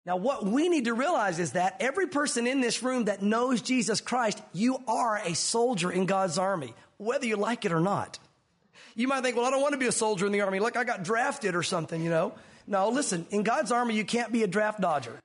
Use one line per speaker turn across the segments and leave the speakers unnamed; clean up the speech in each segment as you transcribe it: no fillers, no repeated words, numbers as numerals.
Now, what we need to realize is that every person in this room that knows Jesus Christ, you are a soldier in God's army, whether you like it or not. You might think, well, I don't want to be a soldier in the army. Look, I got drafted or something, No, listen, in God's army, you can't be a draft dodger.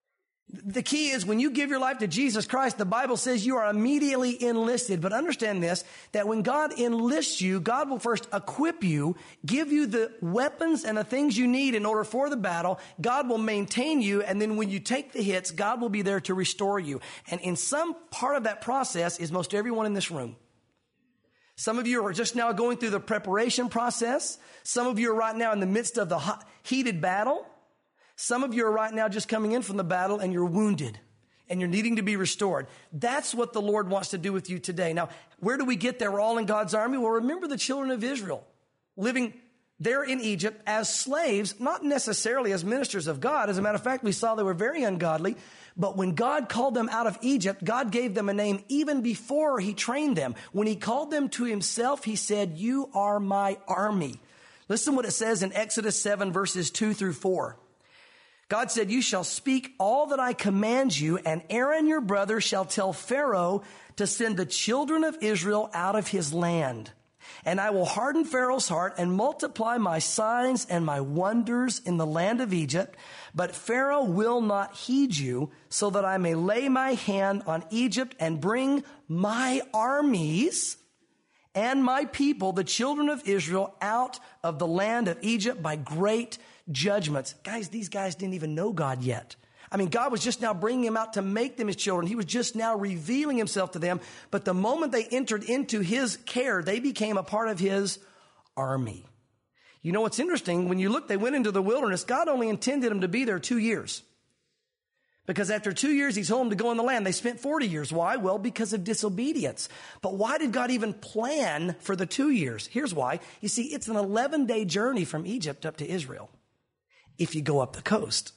The key is when you give your life to Jesus Christ, the Bible says you are immediately enlisted. But understand this, that when God enlists you, God will first equip you, give you the weapons and the things you need in order for the battle. God will maintain you. And then when you take the hits, God will be there to restore you. And in some part of that process is most everyone in this room. Some of you are just now going through the preparation process. Some of you are right now in the midst of the heated battle. Some of you are right now just coming in from the battle and you're wounded and you're needing to be restored. That's what the Lord wants to do with you today. Now, where do we get there? We're all in God's army. Well, remember the children of Israel living there in Egypt as slaves, not necessarily as ministers of God. As a matter of fact, we saw they were very ungodly. But when God called them out of Egypt, God gave them a name even before he trained them. When he called them to himself, he said, "You are my army." Listen what it says in Exodus 7 verses 2 through 4. God said, "You shall speak all that I command you, and Aaron your brother shall tell Pharaoh to send the children of Israel out of his land. And I will harden Pharaoh's heart and multiply my signs and my wonders in the land of Egypt. But Pharaoh will not heed you, so that I may lay my hand on Egypt and bring my armies and my people, the children of Israel, out of the land of Egypt by great judgments." Guys, these guys didn't even know God yet. I mean, God was just now bringing them out to make them his children. He was just now revealing himself to them. But the moment they entered into his care, they became a part of his army. You know what's interesting? When you look, they went into the wilderness. God only intended them to be there 2 years. Because after 2 years, he told them to go in the land. They spent 40 years. Why? Well, because of disobedience. But why did God even plan for the 2 years? Here's why. You see, it's an 11-day journey from Egypt up to Israel if you go up the coast.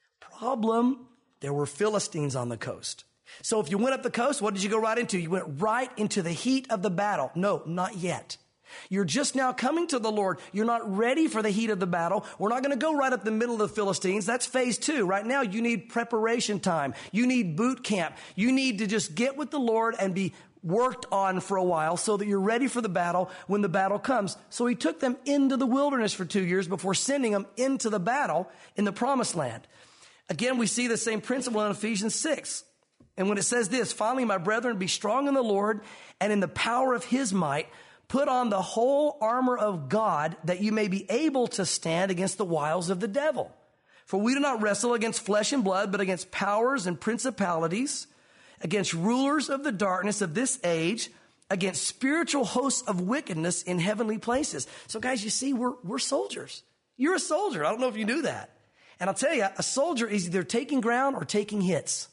Problem, there were Philistines on the coast. So if you went up the coast, what did you go right into? You went right into the heat of the battle. No, not yet. You're just now coming to the Lord. You're not ready for the heat of the battle. We're not going to go right up the middle of the Philistines. That's phase 2. Right now, you need preparation time. You need boot camp. You need to just get with the Lord and be worked on for a while so that you're ready for the battle when the battle comes. So he took them into the wilderness for 2 years before sending them into the battle in the promised land. Again, we see the same principle in Ephesians 6. And when it says this, "Finally, my brethren, be strong in the Lord and in the power of his might. Put on the whole armor of God that you may be able to stand against the wiles of the devil. For we do not wrestle against flesh and blood, but against powers and principalities, against rulers of the darkness of this age, against spiritual hosts of wickedness in heavenly places." So guys, you see, we're soldiers. You're a soldier. I don't know if you knew that. And I'll tell you, a soldier is either taking ground or taking hits.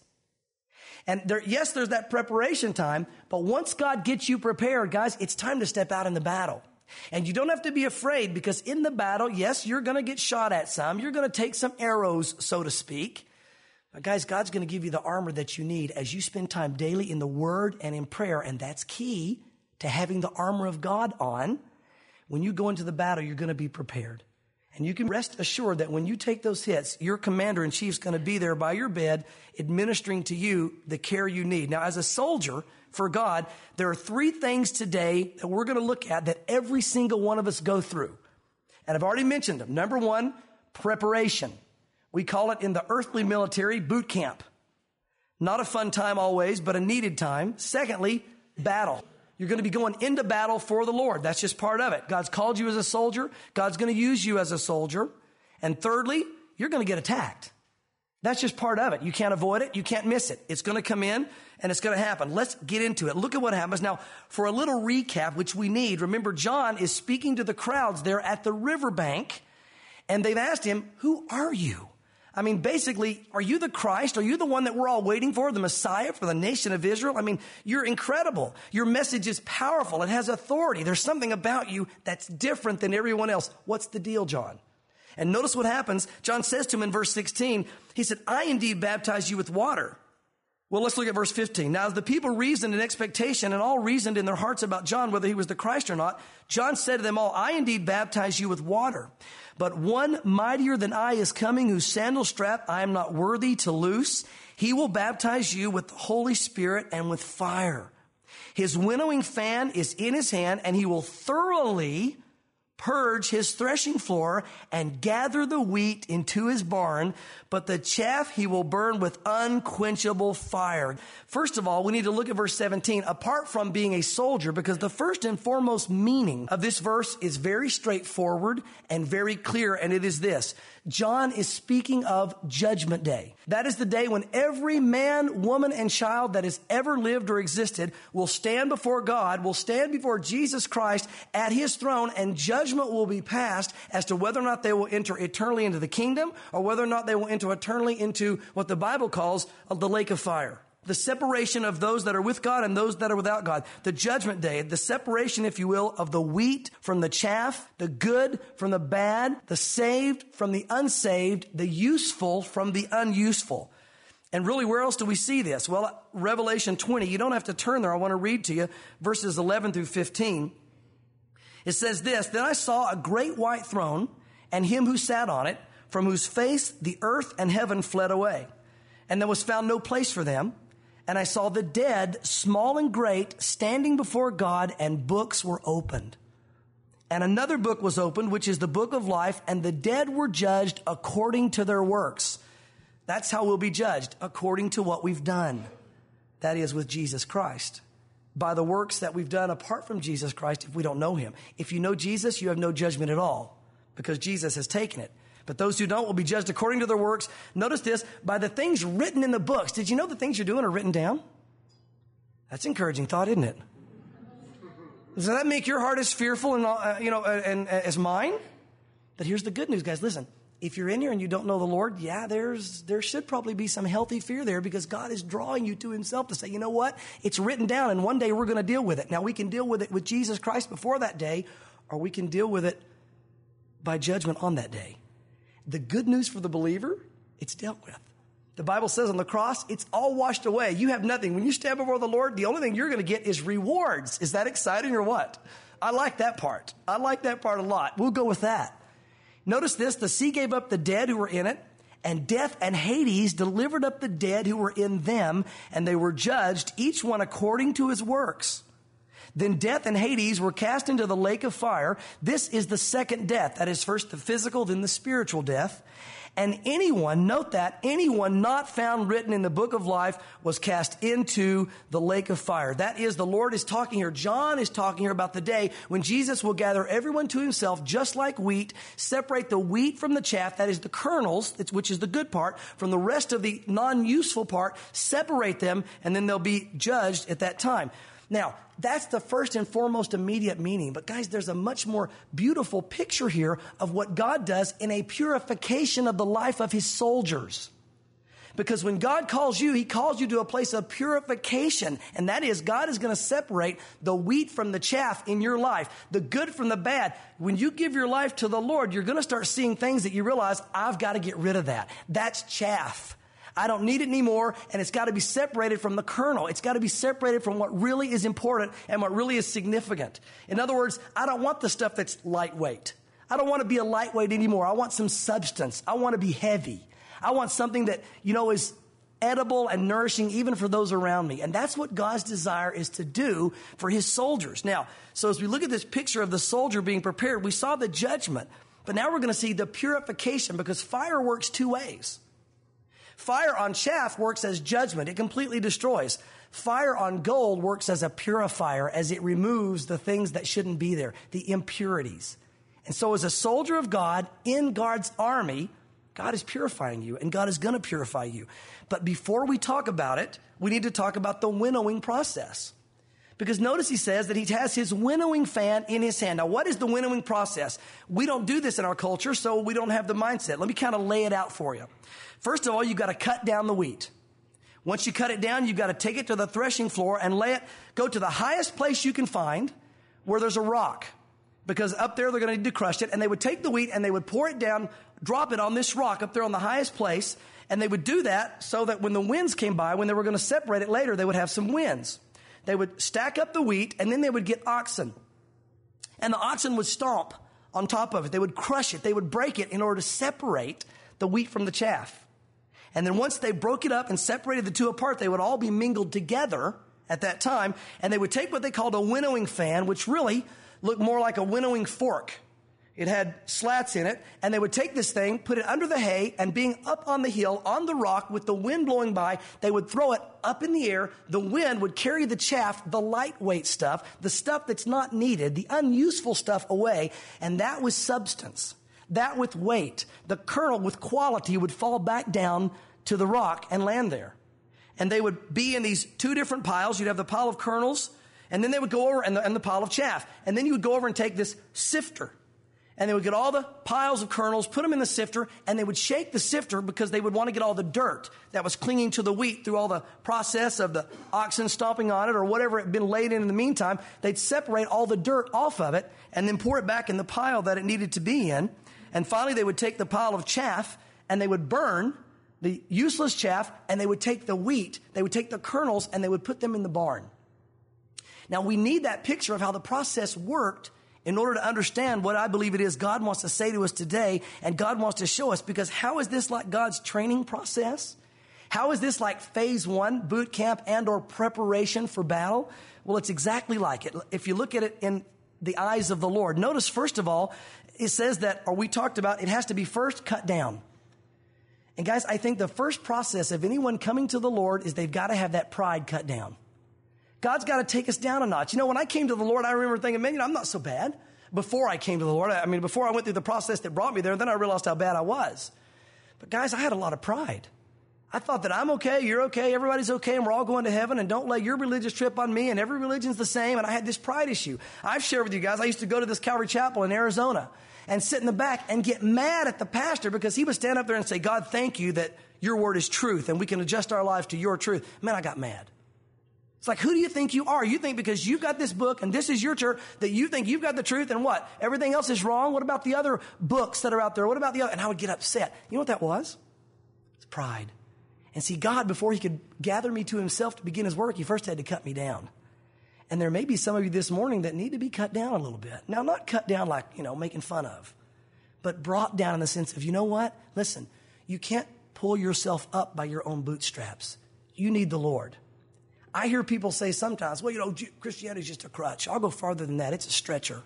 And there's that preparation time, but once God gets you prepared, guys, it's time to step out in the battle. And you don't have to be afraid, because in the battle, yes, you're going to get shot at some. You're going to take some arrows, so to speak. But guys, God's going to give you the armor that you need as you spend time daily in the Word and in prayer. And that's key to having the armor of God on. When you go into the battle, you're going to be prepared. And you can rest assured that when you take those hits, your commander-in-chief's going to be there by your bed, administering to you the care you need. Now, as a soldier for God, there are 3 things today that we're going to look at that every single one of us go through. And I've already mentioned them. Number 1, preparation. We call it in the earthly military boot camp. Not a fun time always, but a needed time. Secondly, battle. You're going to be going into battle for the Lord. That's just part of it. God's called you as a soldier. God's going to use you as a soldier. And thirdly, you're going to get attacked. That's just part of it. You can't avoid it. You can't miss it. It's going to come in and it's going to happen. Let's get into it. Look at what happens. Now, for a little recap, which we need, remember John is speaking to the crowds there at the riverbank, and they've asked him, "Who are you?" I mean, basically, are you the Christ? Are you the one that we're all waiting for, the Messiah for the nation of Israel? I mean, you're incredible. Your message is powerful. It has authority. There's something about you that's different than everyone else. What's the deal, John? And notice what happens. John says to him in verse 16, he said, "I indeed baptize you with water, Well, let's look at verse 15. Now, as the people reasoned in expectation and all reasoned in their hearts about John, whether he was the Christ or not, John said to them all, I indeed baptize you with water, but one mightier than I is coming, whose sandal strap I am not worthy to loose. He will baptize you with the Holy Spirit and with fire. His winnowing fan is in his hand, and he will thoroughly purge his threshing floor and gather the wheat into his barn, but the chaff he will burn with unquenchable fire. First of all, we need to look at verse 17, apart from being a soldier, because the first and foremost meaning of this verse is very straightforward and very clear, and it is this. John is speaking of Judgment Day. That is the day when every man, woman, and child that has ever lived or existed will stand before God, will stand before Jesus Christ at his throne, and judgment will be passed as to whether or not they will enter eternally into the kingdom or whether or not they will enter eternally into what the Bible calls the lake of fire. The separation of those that are with God and those that are without God. The judgment day, the separation, if you will, of the wheat from the chaff, the good from the bad, the saved from the unsaved, the useful from the unuseful. And really, where else do we see this? Well, Revelation 20, you don't have to turn there. I want to read to you verses 11 through 15. It says this, Then I saw a great white throne and him who sat on it, from whose face the earth and heaven fled away. And there was found no place for them. And I saw the dead, small and great, standing before God, and books were opened. And another book was opened, which is the book of life, and the dead were judged according to their works. That's how we'll be judged, according to what we've done. That is with Jesus Christ. By the works that we've done apart from Jesus Christ if we don't know him. If you know Jesus, you have no judgment at all, because Jesus has taken it. But those who don't will be judged according to their works. Notice this, by the things written in the books. Did you know the things you're doing are written down? That's encouraging thought, isn't it? Does that make your heart as fearful and as mine? But here's the good news, guys. Listen, if you're in here and you don't know the Lord, there should probably be some healthy fear there, because God is drawing you to himself to say, you know what? It's written down, and one day we're going to deal with it. Now, we can deal with it with Jesus Christ before that day, or we can deal with it by judgment on that day. The good news for the believer, it's dealt with. The Bible says on the cross, it's all washed away. You have nothing. When you stand before the Lord, the only thing you're going to get is rewards. Is that exciting or what? I like that part. I like that part a lot. We'll go with that. Notice this, the sea gave up the dead who were in it, and death and Hades delivered up the dead who were in them, and they were judged, each one according to his works. Then death and Hades were cast into the lake of fire. This is the second death. That is first the physical, then the spiritual death. And anyone, note that, anyone not found written in the book of life was cast into the lake of fire. That is, the Lord is talking here. John is talking here about the day when Jesus will gather everyone to himself, just like wheat, separate the wheat from the chaff, that is the kernels, which is the good part, from the rest of the non-useful part, separate them, and then they'll be judged at that time. Now, that's the first and foremost immediate meaning. But guys, there's a much more beautiful picture here of what God does in a purification of the life of his soldiers. Because when God calls you, he calls you to a place of purification. And that is, God is going to separate the wheat from the chaff in your life, the good from the bad. When you give your life to the Lord, you're going to start seeing things that you realize, I've got to get rid of that. That's chaff. I don't need it anymore, and it's got to be separated from the kernel. It's got to be separated from what really is important and what really is significant. In other words, I don't want the stuff that's lightweight. I don't want to be a lightweight anymore. I want some substance. I want to be heavy. I want something that, is edible and nourishing even for those around me. And that's what God's desire is to do for his soldiers. Now, so as we look at this picture of the soldier being prepared, we saw the judgment, but now we're going to see the purification, because fire works two ways. Fire on chaff works as judgment. It completely destroys. Fire on gold works as a purifier, as it removes the things that shouldn't be there, the impurities. And so as a soldier of God in God's army, God is purifying you, and God is going to purify you. But before we talk about it, we need to talk about the winnowing process. Because notice he says that he has his winnowing fan in his hand. Now, what is the winnowing process? We don't do this in our culture, so we don't have the mindset. Let me kind of lay it out for you. First of all, you've got to cut down the wheat. Once you cut it down, you've got to take it to the threshing floor and go to the highest place you can find where there's a rock. because up there they're going to need to crush it. And they would take the wheat and they would pour it down, drop it on this rock up there on the highest place. And they would do that so that when the winds came by, when they were going to separate it later, they would have some winds. They would stack up the wheat and then they would get oxen. And the oxen would stomp on top of it. They would crush it. They would break it in order to separate the wheat from the chaff. And then once they broke it up and separated the two apart, they would all be mingled together at that time. And they would take what they called a winnowing fan, which really looked more like a winnowing fork. It had slats in it, and they would take this thing, put it under the hay, and being up on the hill, on the rock, with the wind blowing by, they would throw it up in the air. The wind would carry the chaff, the lightweight stuff, the stuff that's not needed, the unuseful stuff away, and that was substance. That with weight. The kernel with quality would fall back down to the rock and land there. And they would be in these two different piles. You'd have the pile of kernels, and then they would go over, and the pile of chaff. And then you would go over and take this sifter. And they would get all the piles of kernels, put them in the sifter, and they would shake the sifter because they would want to get all the dirt that was clinging to the wheat through all the process of the oxen stomping on it or whatever had been laid in the meantime. They'd separate all the dirt off of it and then pour it back in the pile that it needed to be in. And finally, they would take the pile of chaff and they would burn the useless chaff, and they would take the wheat, they would take the kernels, and they would put them in the barn. Now, we need that picture of how the process worked in order to understand what I believe it is God wants to say to us today and God wants to show us, because how is this like God's training process? How is this like phase 1, boot camp and or preparation for battle? Well, it's exactly like it. If you look at it in the eyes of the Lord, notice first of all, it says that, or we talked about, it has to be first cut down. And guys, I think the first process of anyone coming to the Lord is they've got to have that pride cut down. God's got to take us down a notch. You know, when I came to the Lord, I remember thinking, man, I'm not so bad. Before I came to the Lord, before I went through the process that brought me there, then I realized how bad I was. But guys, I had a lot of pride. I thought that I'm okay, you're okay, everybody's okay, and we're all going to heaven, and don't lay your religious trip on me, and every religion's the same, and I had this pride issue. I've shared with you guys, I used to go to this Calvary Chapel in Arizona and sit in the back and get mad at the pastor because he would stand up there and say, God, thank you that your word is truth, and we can adjust our lives to your truth. Man, I got mad. It's like, who do you think you are? You think because you've got this book and this is your church that you think you've got the truth and what? Everything else is wrong? What about the other books that are out there? What about the other? And I would get upset. You know what that was? It's pride. And see, God, before he could gather me to himself to begin his work, he first had to cut me down. And there may be some of you this morning that need to be cut down a little bit. Now, not cut down like, making fun of, but brought down in the sense of, you know what? Listen, you can't pull yourself up by your own bootstraps. You need the Lord. I hear people say sometimes, well, Christianity is just a crutch. I'll go farther than that. It's a stretcher.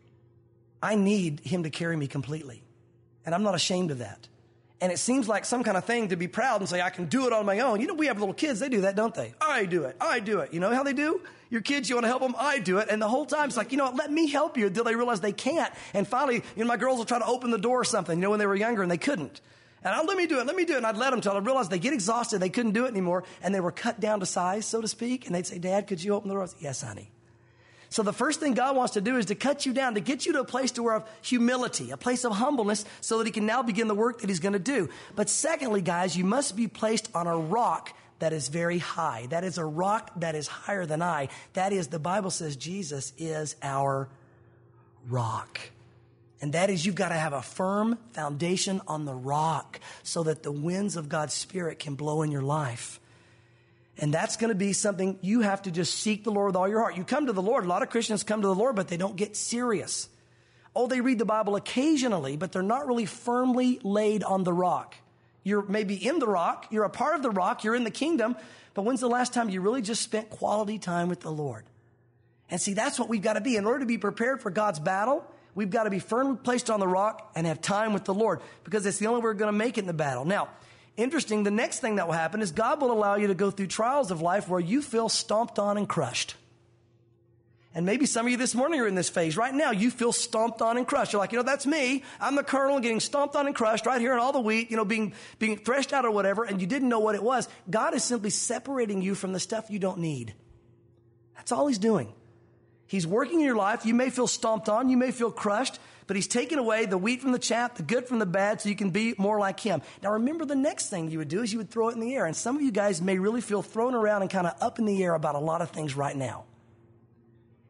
I need him to carry me completely. And I'm not ashamed of that. And it seems like some kind of thing to be proud and say, I can do it on my own. You know, we have little kids. They do that, don't they? I do it. I do it. You know how they do? Your kids, you want to help them? I do it. And the whole time it's like, let me help you until they realize they can't. And finally, my girls will try to open the door or something, when they were younger and they couldn't. And let me do it. And I'd let them till I realized they get exhausted. They couldn't do it anymore. And they were cut down to size, so to speak. And they'd say, Dad, could you open the door? I said, yes, honey. So the first thing God wants to do is to cut you down, to get you to a place of humility, a place of humbleness, so that he can now begin the work that he's going to do. But secondly, guys, you must be placed on a rock that is very high. That is a rock that is higher than I. That is, the Bible says Jesus is our rock. And that is, you've got to have a firm foundation on the rock so that the winds of God's Spirit can blow in your life. And that's going to be something you have to just seek the Lord with all your heart. You come to the Lord. A lot of Christians come to the Lord, but they don't get serious. Oh, they read the Bible occasionally, but they're not really firmly laid on the rock. You're maybe in the rock. You're a part of the rock. You're in the kingdom. But when's the last time you really just spent quality time with the Lord? And see, that's what we've got to be. In order to be prepared for God's battle, we've got to be firmly placed on the rock and have time with the Lord, because it's the only way we're going to make it in the battle. Now, interesting, the next thing that will happen is God will allow you to go through trials of life where you feel stomped on and crushed. And maybe some of you this morning are in this phase. Right now, you feel stomped on and crushed. You're like, that's me. I'm the kernel getting stomped on and crushed right here in all the wheat, being threshed out or whatever, and you didn't know what it was. God is simply separating you from the stuff you don't need. That's all he's doing. He's working in your life. You may feel stomped on. You may feel crushed, but he's taking away the wheat from the chaff, the good from the bad, so you can be more like him. Now, remember, the next thing you would do is you would throw it in the air. And some of you guys may really feel thrown around and kind of up in the air about a lot of things right now.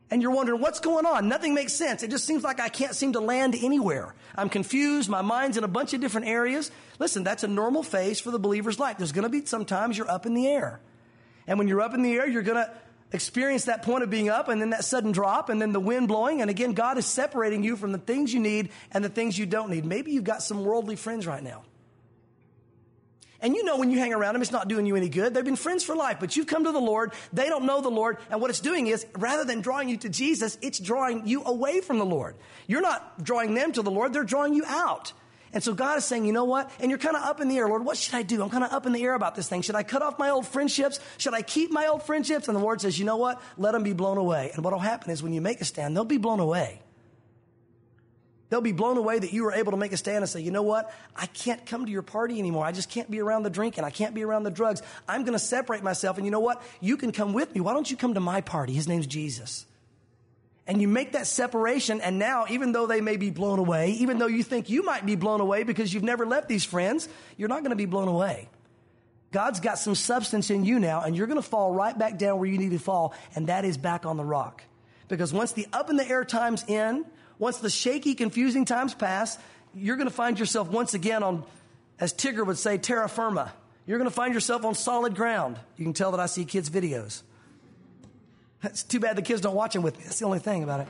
And you're wondering, what's going on? Nothing makes sense. It just seems like I can't seem to land anywhere. I'm confused. My mind's in a bunch of different areas. Listen, that's a normal phase for the believer's life. There's going to be sometimes you're up in the air. And when you're up in the air, you're going to experience that point of being up and then that sudden drop and then the wind blowing. And again, God is separating you from the things you need and the things you don't need. Maybe you've got some worldly friends right now. And you know when you hang around them, it's not doing you any good. They've been friends for life, but you've come to the Lord. They don't know the Lord. And what it's doing is, rather than drawing you to Jesus, it's drawing you away from the Lord. You're not drawing them to the Lord. They're drawing you out. And so God is saying, you know what? And you're kind of up in the air. Lord, what should I do? I'm kind of up in the air about this thing. Should I cut off my old friendships? Should I keep my old friendships? And the Lord says, you know what? Let them be blown away. And what will happen is when you make a stand, they'll be blown away. They'll be blown away that you were able to make a stand and say, you know what? I can't come to your party anymore. I just can't be around the drinking. I can't be around the drugs. I'm going to separate myself. And you know what? You can come with me. Why don't you come to my party? His name's Jesus. And you make that separation. And now, even though they may be blown away, even though you think you might be blown away because you've never left these friends, you're not going to be blown away. God's got some substance in you now, and you're going to fall right back down where you need to fall. And that is back on the rock. Because once the up in the air time's in, once the shaky, confusing times pass, you're going to find yourself once again on, as Tigger would say, terra firma. You're going to find yourself on solid ground. You can tell that I see kids' videos. It's too bad the kids don't watch them with me. That's the only thing about it.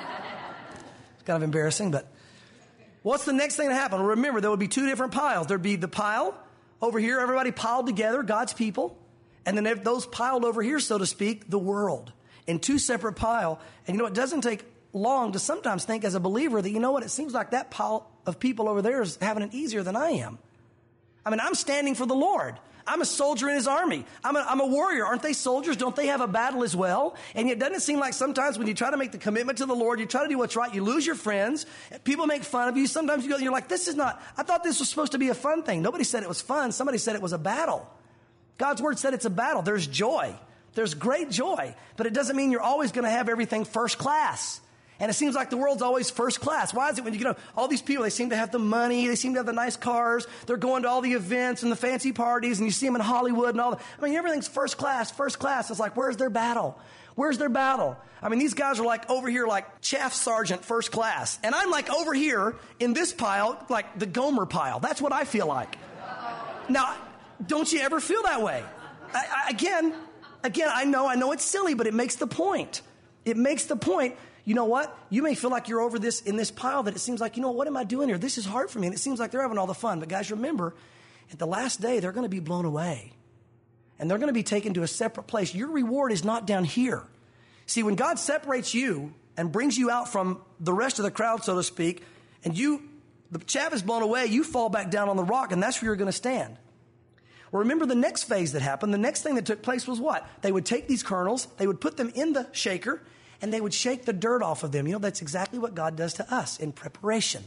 It's kind of embarrassing, but what's the next thing to happen? Remember, there would be two different piles. There'd be the pile over here, everybody piled together, God's people, and then those piled over here, so to speak, the world, in two separate pile. And you know, it doesn't take long to sometimes think as a believer that, you know what, it seems like that pile of people over there is having it easier than I am. I mean, I'm standing for the Lord. I'm a soldier in his army. I'm a warrior. Aren't they soldiers? Don't they have a battle as well? And yet, doesn't it seem like sometimes when you try to make the commitment to the Lord, you try to do what's right, you lose your friends. People make fun of you. Sometimes you go, you're like, this is not, I thought this was supposed to be a fun thing. Nobody said it was fun. Somebody said it was a battle. God's word said it's a battle. There's joy. There's great joy. But it doesn't mean you're always going to have everything first class. And it seems like the world's always first class. Why is it when you get all these people, they seem to have the money, they seem to have the nice cars, they're going to all the events and the fancy parties, and you see them in Hollywood and all that. I mean, everything's first class, first class. It's like, where's their battle? Where's their battle? I mean, these guys are like over here like Chaff Sergeant first class. And I'm like over here in this pile, like the Gomer pile. That's what I feel like. Now, don't you ever feel that way? Again, I know it's silly, but it makes the point. It makes the point. You know what? You may feel like you're over this in this pile that it seems like, you know, what am I doing here? This is hard for me. And it seems like they're having all the fun. But guys, remember, at the last day, they're going to be blown away. And they're going to be taken to a separate place. Your reward is not down here. See, when God separates you and brings you out from the rest of the crowd, so to speak, and the chaff is blown away, you fall back down on the rock, and that's where you're going to stand. Well, remember the next phase that happened. The next thing that took place was what? They would take these kernels, they would put them in the shaker, and they would shake the dirt off of them. You know, that's exactly what God does to us in preparation.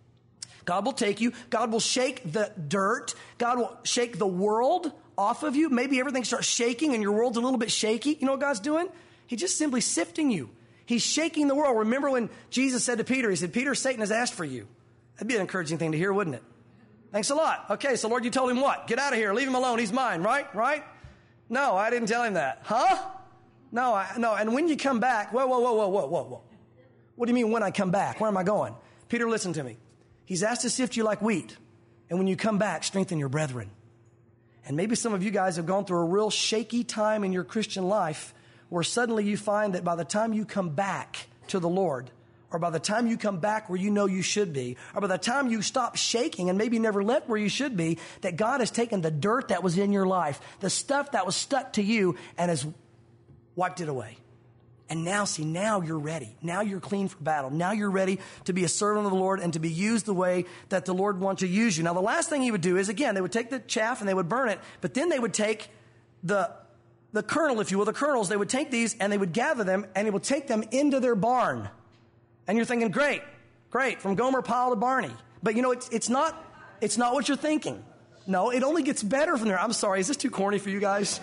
God will take you. God will shake the dirt. God will shake the world off of you. Maybe everything starts shaking and your world's a little bit shaky. You know what God's doing? He's just simply sifting you. He's shaking the world. Remember when Jesus said to Peter, he said, Peter, Satan has asked for you. That'd be an encouraging thing to hear, wouldn't it? Thanks a lot. Okay, so Lord, you told him what? Get out of here. Leave him alone. He's mine, right? Right? No, I didn't tell him that. Huh? No. And when you come back, whoa. What do you mean when I come back? Where am I going? Peter, listen to me. He's asked to sift you like wheat. And when you come back, strengthen your brethren. And maybe some of you guys have gone through a real shaky time in your Christian life where suddenly you find that by the time you come back to the Lord, or by the time you come back where you know you should be, or by the time you stop shaking and maybe never left where you should be, that God has taken the dirt that was in your life, the stuff that was stuck to you, and has wiped it away. And now you're ready. Now you're clean for battle. Now you're ready to be a servant of the Lord and to be used the way that the Lord wants to use you. Now, the last thing he would do is, again, they would take the chaff and they would burn it, but then they would take the kernel, if you will, the kernels, they would take these and they would gather them and he would take them into their barn. And you're thinking, great, from Gomer Pyle to Barney. But you know, it's not what you're thinking. No, it only gets better from there. I'm sorry, is this too corny for you guys?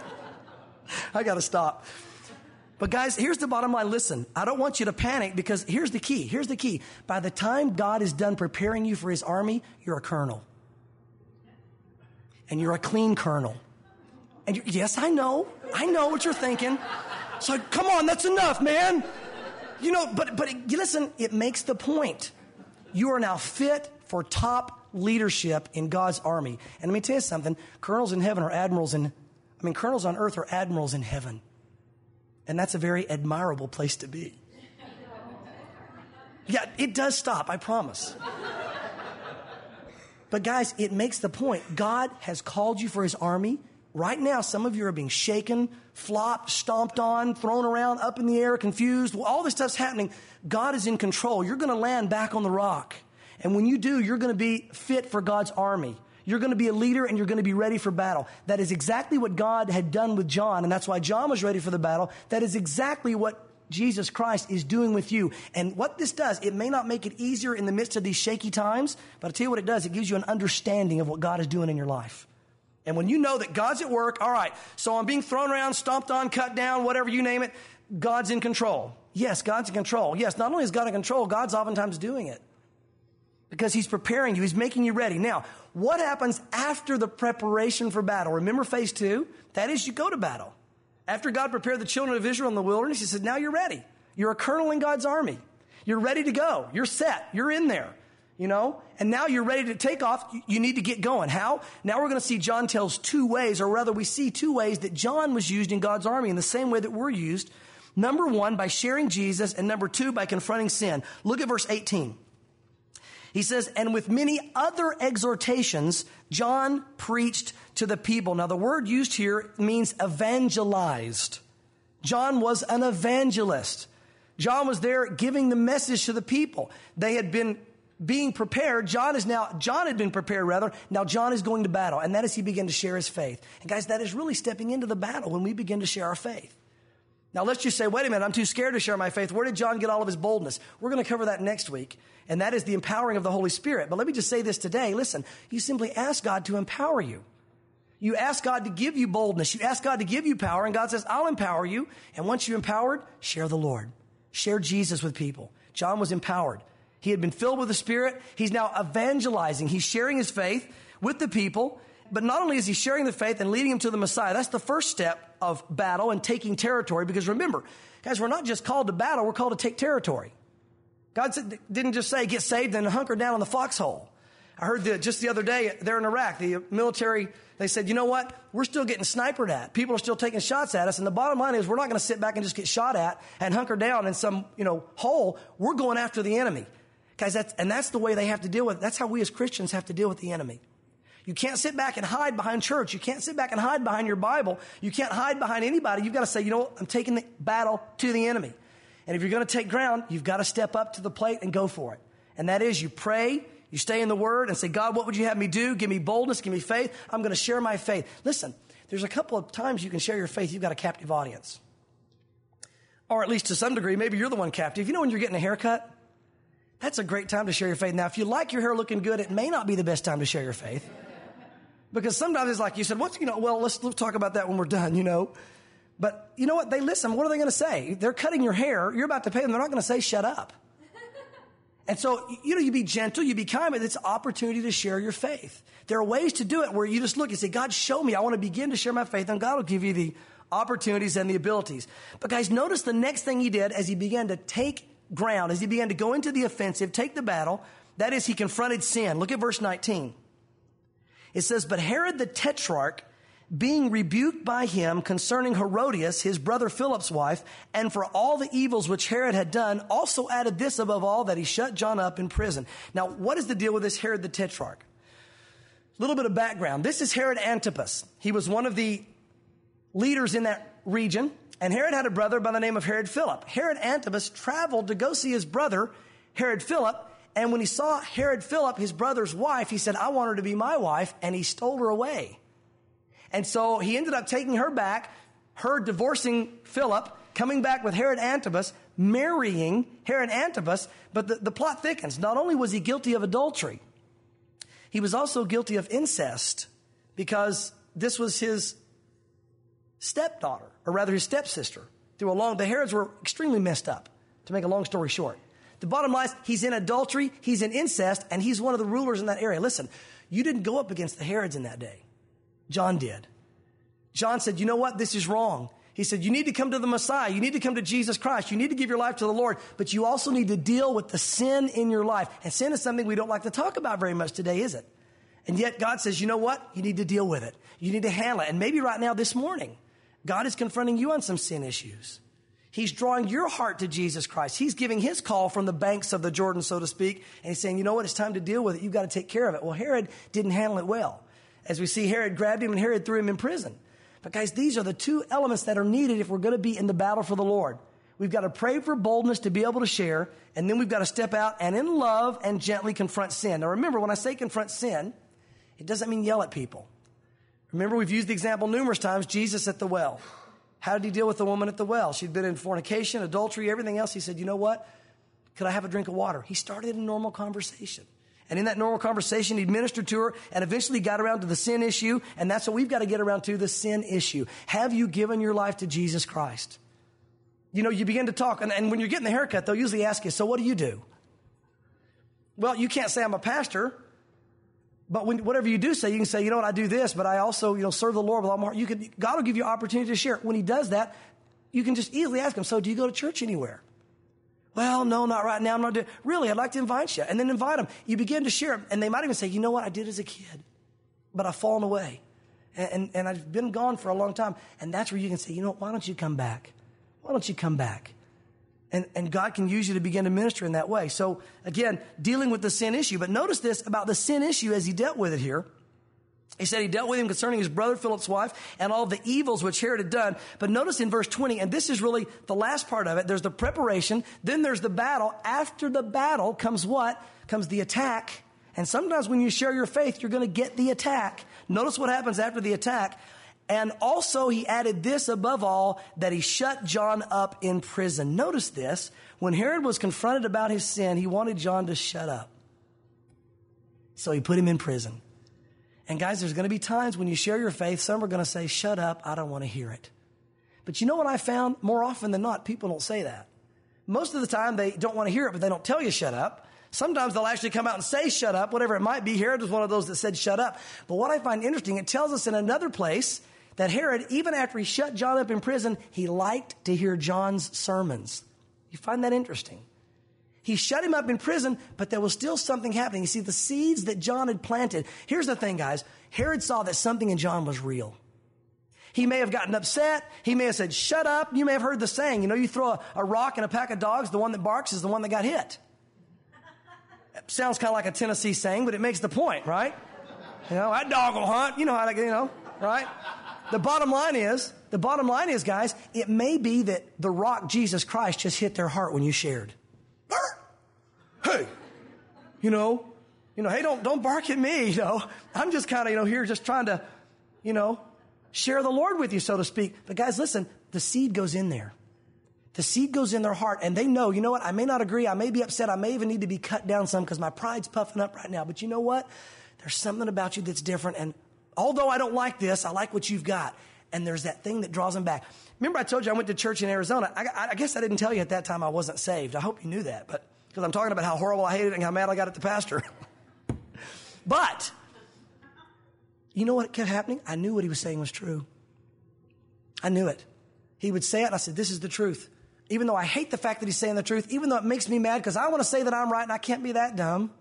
I got to stop. But guys, here's the bottom line. Listen, I don't want you to panic because here's the key. By the time God is done preparing you for his army, you're a colonel. And you're a clean colonel. And yes, I know what you're thinking. So come on, that's enough, man. But listen, it makes the point. You are now fit for top leadership in God's army. And let me tell you something. Colonels on earth are admirals in heaven. And that's a very admirable place to be. Yeah, it does stop, I promise. But guys, it makes the point. God has called you for his army. Right now, some of you are being shaken, flopped, stomped on, thrown around, up in the air, confused. All this stuff's happening. God is in control. You're going to land back on the rock. And when you do, you're going to be fit for God's army. You're going to be a leader and you're going to be ready for battle. That is exactly what God had done with John. And that's why John was ready for the battle. That is exactly what Jesus Christ is doing with you. And what this does, it may not make it easier in the midst of these shaky times, but I'll tell you what it does. It gives you an understanding of what God is doing in your life. And when you know that God's at work, all right, so I'm being thrown around, stomped on, cut down, whatever you name it, God's in control. Yes, God's in control. Yes, not only is God in control, God's oftentimes doing it. Because he's preparing you. He's making you ready. Now, what happens after the preparation for battle? Remember phase 2? That is, you go to battle. After God prepared the children of Israel in the wilderness, he said, now you're ready. You're a colonel in God's army. You're ready to go. You're set. You're in there. And now you're ready to take off. You need to get going. How? Now we're going to see John tells 2 ways, or rather we see 2 ways that John was used in God's army in the same way that we're used. Number 1, by sharing Jesus, and number 2, by confronting sin. Look at verse 18. He says, and with many other exhortations, John preached to the people. Now, the word used here means evangelized. John was an evangelist. John was there giving the message to the people. They had been being prepared. John had been prepared rather. Now John is going to battle. And that is he began to share his faith. And guys, that is really stepping into the battle when we begin to share our faith. Now let's just say, wait a minute, I'm too scared to share my faith. Where did John get all of his boldness? We're going to cover that next week. And that is the empowering of the Holy Spirit. But let me just say this today. Listen, you simply ask God to empower you. You ask God to give you boldness. You ask God to give you power. And God says, I'll empower you. And once you're empowered, share the Lord. Share Jesus with people. John was empowered. He had been filled with the Spirit. He's now evangelizing. He's sharing his faith with the people. But not only is he sharing the faith and leading them to the Messiah, that's the first step of battle and taking territory. Because remember, guys, we're not just called to battle, we're called to take territory. God didn't just say, get saved and hunker down in the foxhole. I heard just the other day there in Iraq, the military, they said, you know what? We're still getting sniped at. People are still taking shots at us. And the bottom line is we're not going to sit back and just get shot at and hunker down in some, hole. We're going after the enemy. Guys, that's the way they have to deal with it. That's how we as Christians have to deal with the enemy. You can't sit back and hide behind church. You can't sit back and hide behind your Bible. You can't hide behind anybody. You've got to say, I'm taking the battle to the enemy. And if you're going to take ground, you've got to step up to the plate and go for it. And that is you pray, you stay in the Word and say, God, what would you have me do? Give me boldness, give me faith. I'm going to share my faith. Listen, there's a couple of times you can share your faith. You've got a captive audience. Or at least to some degree, maybe you're the one captive. When you're getting a haircut? That's a great time to share your faith. Now, if you like your hair looking good, it may not be the best time to share your faith. Because sometimes it's like you said, let's talk about that when we're done, But you know what? They listen. What are they going to say? They're cutting your hair. You're about to pay them. They're not going to say, shut up. And so, you be gentle, you be kind, but it's an opportunity to share your faith. There are ways to do it where you just look and say, God, show me. I want to begin to share my faith. And God will give you the opportunities and the abilities. But guys, notice the next thing he did as he began to take ground, as he began to go into the offensive, take the battle. That is, he confronted sin. Look at verse 19. It says, but Herod the Tetrarch, being rebuked by him concerning Herodias, his brother Philip's wife, and for all the evils which Herod had done, also added this above all, that he shut John up in prison. Now, what is the deal with this Herod the Tetrarch? A little bit of background. This is Herod Antipas. He was one of the leaders in that region, and Herod had a brother by the name of Herod Philip. Herod Antipas traveled to go see his brother, Herod Philip, and when he saw Herod Philip, his brother's wife, he said, I want her to be my wife, and he stole her away. And so he ended up taking her back, her divorcing Philip, coming back with Herod Antipas, marrying Herod Antipas. But the plot thickens. Not only was he guilty of adultery, he was also guilty of incest because this was his stepdaughter, or rather his stepsister. The Herods were extremely messed up, to make a long story short. The bottom line is he's in adultery, he's in incest, and he's one of the rulers in that area. Listen, you didn't go up against the Herods in that day. John did. John said, you know what? This is wrong. He said, you need to come to the Messiah. You need to come to Jesus Christ. You need to give your life to the Lord, but you also need to deal with the sin in your life. And sin is something we don't like to talk about very much today, is it? And yet God says, you know what? You need to deal with it. You need to handle it. And maybe right now this morning, God is confronting you on some sin issues. He's drawing your heart to Jesus Christ. He's giving his call from the banks of the Jordan, so to speak. And he's saying, you know what? It's time to deal with it. You've got to take care of it. Well, Herod didn't handle it well. As we see, Herod grabbed him and Herod threw him in prison. But guys, these are the two elements that are needed if we're going to be in the battle for the Lord. We've got to pray for boldness to be able to share, and then we've got to step out and in love and gently confront sin. Now remember, when I say confront sin, it doesn't mean yell at people. Remember, we've used the example numerous times, Jesus at the well. How did he deal with the woman at the well? She'd been in fornication, adultery, everything else. He said, you know what? Could I have a drink of water? He started a normal conversation. And in that normal conversation, he ministered to her and eventually got around to the sin issue. And that's what we've got to get around to, the sin issue. Have you given your life to Jesus Christ? You know, you begin to talk. And when you're getting the haircut, they'll usually ask you, so what do you do? Well, you can't say I'm a pastor. But whatever you do say, you can say, you know what, I do this, but I also, serve the Lord with all my heart. God will give you opportunity to share. When he does that, you can just easily ask him, so do you go to church anywhere? Well, no, not right now. I'm not doing. Really, I'd like to invite you. And then invite them. You begin to share. And they might even say, you know what, I did as a kid, but I've fallen away. And I've been gone for a long time. And that's where you can say, you know what, why don't you come back? Why don't you come back? And God can use you to begin to minister in that way. So again, dealing with the sin issue. But notice this about the sin issue as he dealt with it here. He said he dealt with him concerning his brother Philip's wife and all the evils which Herod had done. But notice in verse 20, and this is really the last part of it. There's the preparation. Then there's the battle. After the battle comes what? Comes the attack. And sometimes when you share your faith, you're going to get the attack. Notice what happens after the attack. And also he added this above all, that he shut John up in prison. Notice this. When Herod was confronted about his sin, he wanted John to shut up. So he put him in prison. And guys, there's going to be times when you share your faith, some are going to say, shut up, I don't want to hear it. But you know what I found? More often than not, people don't say that. Most of the time they don't want to hear it, but they don't tell you shut up. Sometimes they'll actually come out and say shut up, whatever it might be. Herod was one of those that said shut up. But what I find interesting, it tells us in another place that Herod, even after he shut John up in prison, he liked to hear John's sermons. You find that interesting? He shut him up in prison, but there was still something happening. You see, the seeds that John had planted. Here's the thing, guys. Herod saw that something in John was real. He may have gotten upset. He may have said, shut up. You may have heard the saying, you throw a rock in a pack of dogs, the one that barks is the one that got hit. It sounds kind of like a Tennessee saying, but it makes the point, right? That dog will hunt. You know how to, right? The bottom line is, guys, it may be that the rock, Jesus Christ, just hit their heart when you shared. Hey, hey, don't bark at me, I'm just kind of, here just trying to, share the Lord with you, so to speak. But guys, listen, the seed goes in there. The seed goes in their heart, and they know, you know what, I may not agree, I may be upset, I may even need to be cut down some because my pride's puffing up right now. But you know what? There's something about you that's different, and although I don't like this, I like what you've got. And there's that thing that draws them back. Remember I told you I went to church in Arizona. I guess I didn't tell you at that time I wasn't saved. I hope you knew that, but because I'm talking about how horrible I hated it and how mad I got at the pastor. But you know what kept happening? I knew what he was saying was true. I knew it. He would say it, and I said, this is the truth. Even though I hate the fact that he's saying the truth, even though it makes me mad because I want to say that I'm right and I can't be that dumb,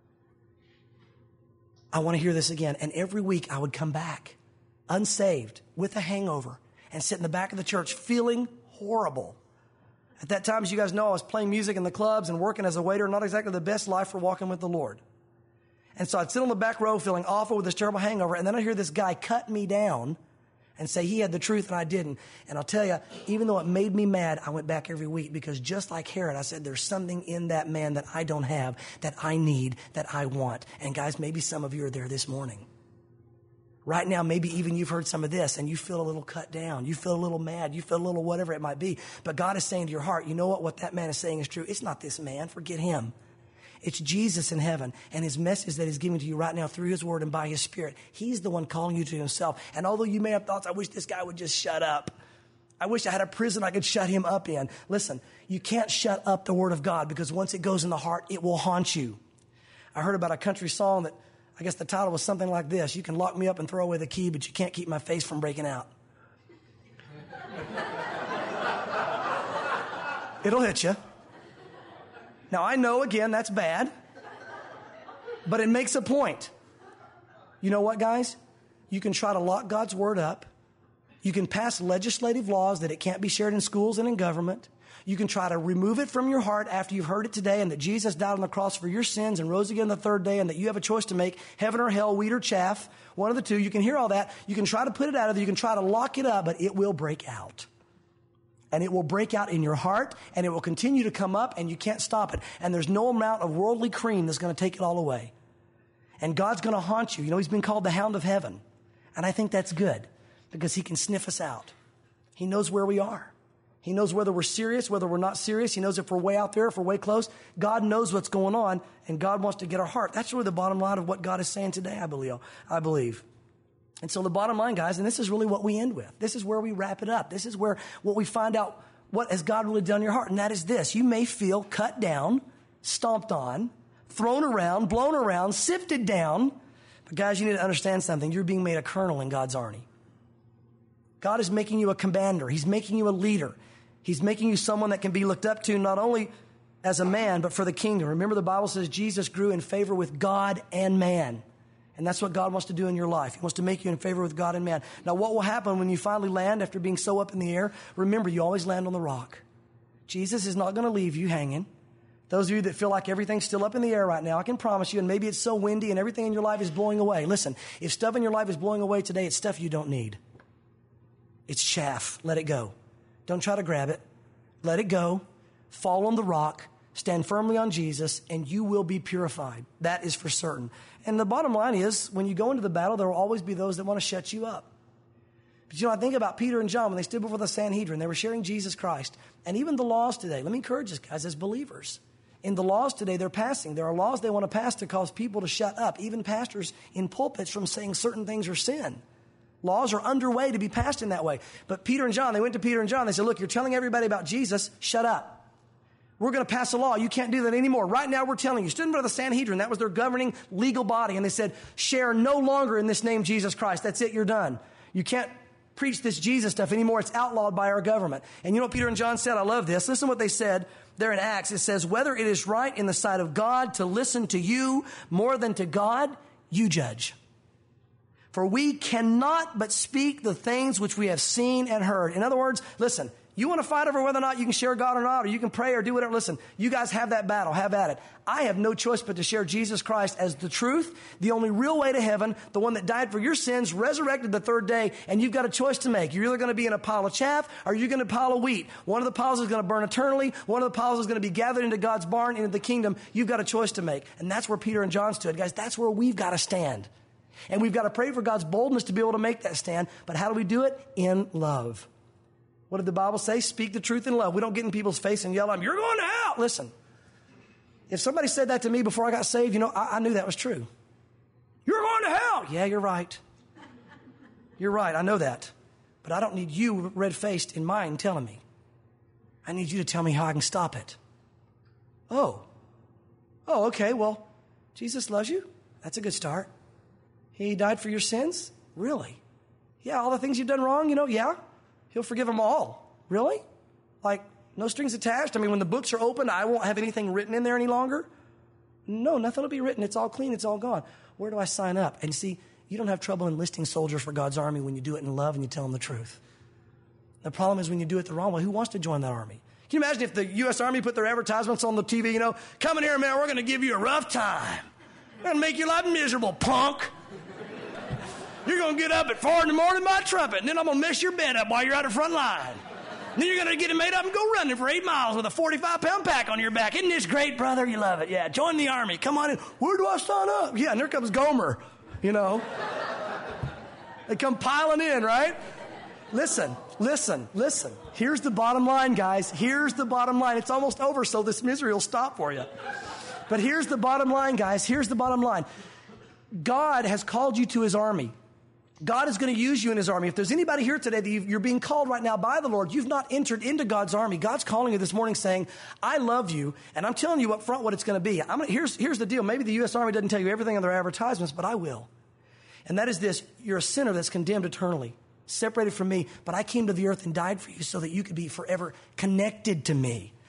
I want to hear this again. And every week I would come back unsaved with a hangover and sit in the back of the church feeling horrible. At that time, as you guys know, I was playing music in the clubs and working as a waiter, not exactly the best life for walking with the Lord. And so I'd sit on the back row feeling awful with this terrible hangover, and then I'd hear this guy cut me down and say he had the truth and I didn't. And I'll tell you, even though it made me mad, I went back every week because just like Herod, I said, there's something in that man that I don't have, that I need, that I want. And guys, maybe some of you are there this morning. Right now, maybe even you've heard some of this and you feel a little cut down. You feel a little mad. You feel a little whatever it might be. But God is saying to your heart, you know what? What that man is saying is true. It's not this man. Forget him. It's Jesus in heaven and his message that he's giving to you right now through his word and by his spirit. He's the one calling you to himself. And although you may have thoughts, I wish this guy would just shut up. I wish I had a prison I could shut him up in. Listen, you can't shut up the word of God because once it goes in the heart, it will haunt you. I heard about a country song that I guess the title was something like this. You can lock me up and throw away the key, but you can't keep my face from breaking out. It'll hit you. Now, I know, again, that's bad, but it makes a point. You know what, guys? You can try to lock God's word up. You can pass legislative laws that it can't be shared in schools and in government. You can try to remove it from your heart after you've heard it today and that Jesus died on the cross for your sins and rose again the third day and that you have a choice to make, heaven or hell, wheat or chaff, one of the two. You can hear all that. You can try to put it out of there. You can try to lock it up, but it will break out. And it will break out in your heart, and it will continue to come up, and you can't stop it. And there's no amount of worldly cream that's going to take it all away. And God's going to haunt you. You know, he's been called the hound of heaven. And I think that's good because he can sniff us out. He knows where we are. He knows whether we're serious, whether we're not serious. He knows if we're way out there, if we're way close. God knows what's going on, and God wants to get our heart. That's really the bottom line of what God is saying today, I believe. And so the bottom line, guys, and this is really what we end with. This is where we wrap it up. This is where what we find out, what has God really done in your heart? And that is this. You may feel cut down, stomped on, thrown around, blown around, sifted down. But guys, you need to understand something. You're being made a colonel in God's army. God is making you a commander. He's making you a leader. He's making you someone that can be looked up to not only as a man, but for the kingdom. Remember, the Bible says Jesus grew in favor with God and man. And that's what God wants to do in your life. He wants to make you in favor with God and man. Now, what will happen when you finally land after being so up in the air? Remember, you always land on the rock. Jesus is not going to leave you hanging. Those of you that feel like everything's still up in the air right now, I can promise you, and maybe it's so windy and everything in your life is blowing away. Listen, if stuff in your life is blowing away today, it's stuff you don't need. It's chaff. Let it go. Don't try to grab it. Let it go. Fall on the rock. Stand firmly on Jesus, and you will be purified. That is for certain. And the bottom line is, when you go into the battle, there will always be those that want to shut you up. But you know, I think about Peter and John when they stood before the Sanhedrin. They were sharing Jesus Christ. And even the laws today, let me encourage us, guys, as believers. In the laws today they're passing, there are laws they want to pass to cause people to shut up, even pastors in pulpits from saying certain things are sin. Laws are underway to be passed in that way. But Peter and John, they went to Peter and John. They said, look, you're telling everybody about Jesus. Shut up. We're going to pass a law. You can't do that anymore. Right now, we're telling you. Stood in front of the Sanhedrin. That was their governing legal body. And they said, share no longer in this name, Jesus Christ. That's it. You're done. You can't preach this Jesus stuff anymore. It's outlawed by our government. And you know what Peter and John said? I love this. Listen to what they said there in Acts. It says, whether it is right in the sight of God to listen to you more than to God, you judge. For we cannot but speak the things which we have seen and heard. In other words, listen, you want to fight over whether or not you can share God or not, or you can pray or do whatever. Listen, you guys have that battle. Have at it. I have no choice but to share Jesus Christ as the truth, the only real way to heaven, the one that died for your sins, resurrected the third day, and you've got a choice to make. You're either going to be in a pile of chaff or you're going to pile of wheat. One of the piles is going to burn eternally. One of the piles is going to be gathered into God's barn, into the kingdom. You've got a choice to make. And that's where Peter and John stood. Guys, that's where we've got to stand. And we've got to pray for God's boldness to be able to make that stand. But how do we do it? In love. What did the Bible say? Speak the truth in love. We don't get in people's face and yell at them, you're going to hell. Listen, if somebody said that to me before I got saved, you know, I knew that was true. You're going to hell. Yeah, you're right. You're right. I know that. But I don't need you red-faced in mine telling me. I need you to tell me how I can stop it. Oh, okay. Well, Jesus loves you. That's a good start. He died for your sins? Really? Yeah, all the things you've done wrong, yeah. He'll forgive them all. Really? Like, no strings attached? I mean, when the books are open, I won't have anything written in there any longer? No, nothing will be written. It's all clean. It's all gone. Where do I sign up? And see, you don't have trouble enlisting soldiers for God's army when you do it in love and you tell them the truth. The problem is when you do it the wrong way. Who wants to join that army? Can you imagine if the U.S. Army put their advertisements on the TV, come in here, man, we're going to give you a rough time. We're going to make your life miserable, punk. You're going to get up at 4 in the morning by trumpet, and then I'm going to mess your bed up while you're out of front line. And then you're going to get it made up and go running for 8 miles with a 45-pound pack on your back. Isn't this great, brother? You love it. Yeah, join the army. Come on in. Where do I sign up? Yeah, and there comes Gomer, They come piling in, right? Listen. Here's the bottom line, guys. Here's the bottom line. It's almost over, so this misery will stop for you. But here's the bottom line, guys. Here's the bottom line. God has called you to his army. God is going to use you in his army. If there's anybody here today that you're being called right now by the Lord, you've not entered into God's army. God's calling you this morning saying, I love you, and I'm telling you up front what it's going to be. Here's the deal. Maybe the U.S. Army doesn't tell you everything on their advertisements, but I will. And that is this. You're a sinner that's condemned eternally, separated from me, but I came to the earth and died for you so that you could be forever connected to me.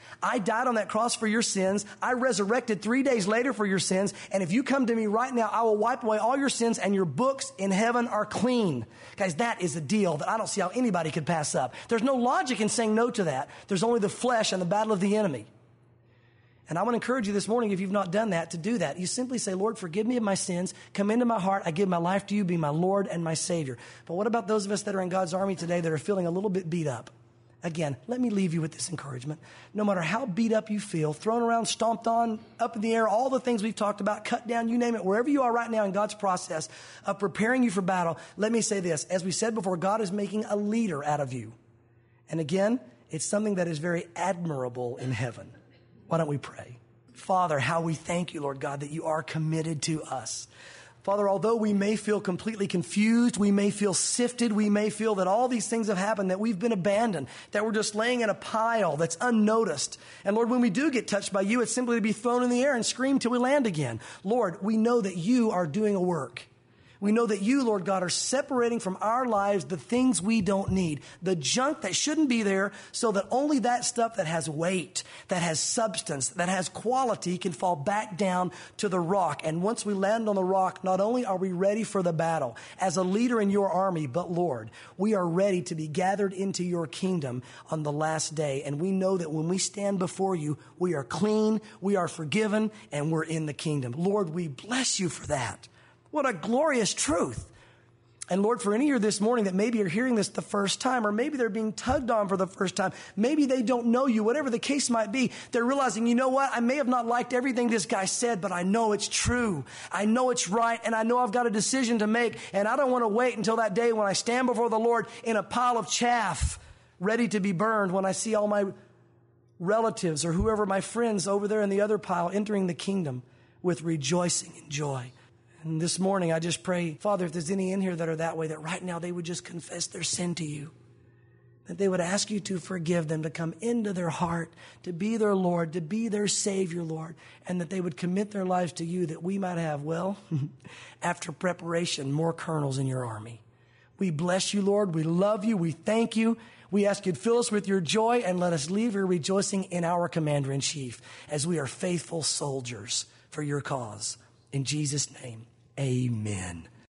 I died on that cross for your sins. I resurrected 3 days later for your sins. And if you come to me right now, I will wipe away all your sins and your books in heaven are clean. Guys, that is a deal that I don't see how anybody could pass up. There's no logic in saying no to that. There's only the flesh and the battle of the enemy. And I want to encourage you this morning, if you've not done that, to do that. You simply say, Lord, forgive me of my sins. Come into my heart. I give my life to you. Be my Lord and my Savior. But what about those of us that are in God's army today that are feeling a little bit beat up? Again, let me leave you with this encouragement. No matter how beat up you feel, thrown around, stomped on, up in the air, all the things we've talked about, cut down, you name it, wherever you are right now in God's process of preparing you for battle, let me say this. As we said before, God is making a leader out of you. And again, it's something that is very admirable in heaven. Why don't we pray? Father, how we thank you, Lord God, that you are committed to us. Father, although we may feel completely confused, we may feel sifted, we may feel that all these things have happened, that we've been abandoned, that we're just laying in a pile that's unnoticed. And Lord, when we do get touched by you, it's simply to be thrown in the air and scream till we land again. Lord, we know that you are doing a work. We know that you, Lord God, are separating from our lives the things we don't need, the junk that shouldn't be there, so that only that stuff that has weight, that has substance, that has quality can fall back down to the rock. And once we land on the rock, not only are we ready for the battle as a leader in your army, but Lord, we are ready to be gathered into your kingdom on the last day. And we know that when we stand before you, we are clean, we are forgiven, and we're in the kingdom. Lord, we bless you for that. What a glorious truth. And Lord, for any of you this morning that maybe are hearing this the first time, or maybe they're being tugged on for the first time, maybe they don't know you, whatever the case might be, they're realizing, you know what, I may have not liked everything this guy said, but I know it's true. I know it's right, and I know I've got a decision to make, and I don't want to wait until that day when I stand before the Lord in a pile of chaff, ready to be burned, when I see all my relatives or whoever, my friends over there in the other pile entering the kingdom with rejoicing and joy. And this morning, I just pray, Father, if there's any in here that are that way, that right now they would just confess their sin to you, that they would ask you to forgive them, to come into their heart, to be their Lord, to be their Savior, Lord, and that they would commit their lives to you, that we might have, well, after preparation, more colonels in your army. We bless you, Lord. We love you. We thank you. We ask you to fill us with your joy and let us leave here rejoicing in our Commander-in-Chief as we are faithful soldiers for your cause. In Jesus' name, amen.